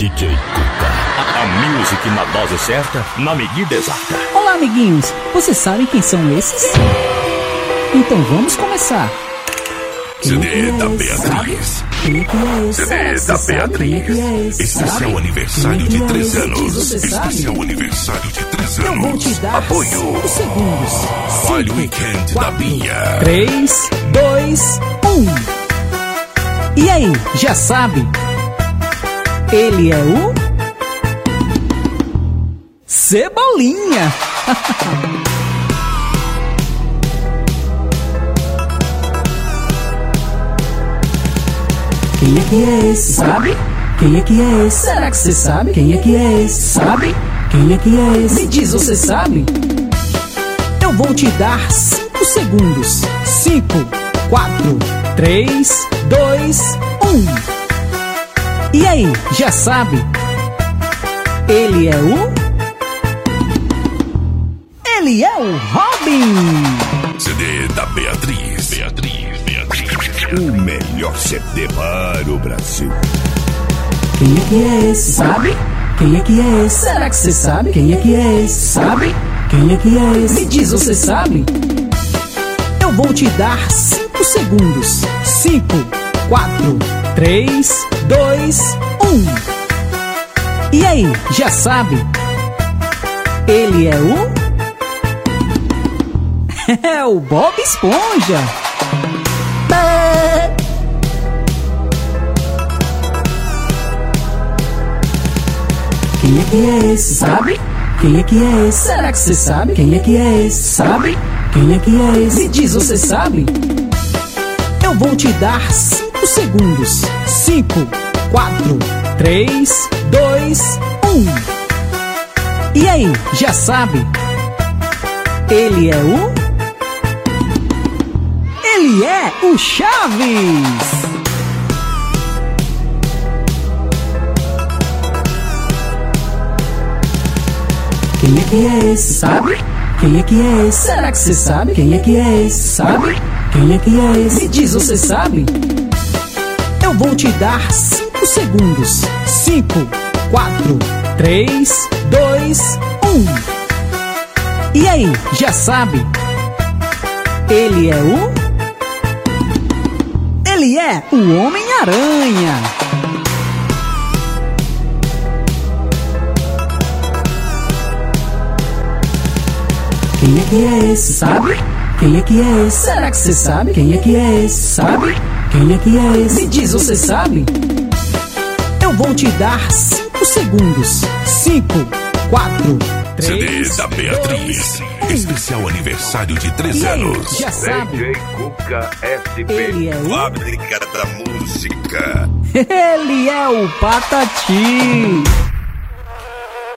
DJ Cuca. A music na dose certa, na medida exata. Olá, amiguinhos. Vocês sabem quem são esses? Então vamos começar. CD da Beatriz. CD da Beatriz. Especial aniversário de 3 anos. Especial aniversário de 3 anos. Apoio. Vale o weekend da Bia. 3, 2, 1. E aí, já sabe? Ele é o Cebolinha. Quem é que é esse, sabe? Quem é que é esse? Será que você sabe? Quem é que é esse, sabe? Quem é que é esse? Me diz, você sabe? Eu vou te dar 5 segundos. 5, 4, 3, 2, 1. E aí, já sabe? Ele é o... Ele é o Robin. CD da Beatriz. Beatriz. O melhor CD para o Brasil. Quem é que é esse, sabe? Quem é que é esse? Será que você sabe? Quem é que é esse, sabe? Quem é que é esse? Me diz, você sabe? Eu vou te dar 5 segundos. 5, 4, 3, 2, 1. E aí, já sabe? Ele é o... É o Bob Esponja. Quem é que é esse, sabe? Quem é que é esse? Será que você sabe? Quem é que é esse, sabe? Quem é que é esse? Me diz, você sabe? Eu vou te dar 5 segundos. 5, 4, 3, 2, 1. E aí, já sabe? Ele é o... Ele é o Chaves! Quem é que é esse, sabe? Quem é que é esse? Será que você sabe? Quem é que é esse, sabe? Quem é que é esse? Me diz, você sabe? Eu vou te dar 5 segundos. 5, 4, 3, 2, 1. E aí, já sabe? Ele é o... Ele é o Homem-Aranha. Quem é que é esse, sabe? Quem é que é esse? Será que você sabe? Quem é que é esse, sabe? Quem é que é esse? Me diz, você sabe? Eu vou te dar 5 segundos. 5, 4, 3, CD da Beatriz. 2, 1. Especial aniversário de 3 anos. Já sabe? DJ Cuca SP. Ele é o... Fábrica da música. Ele é o Patati.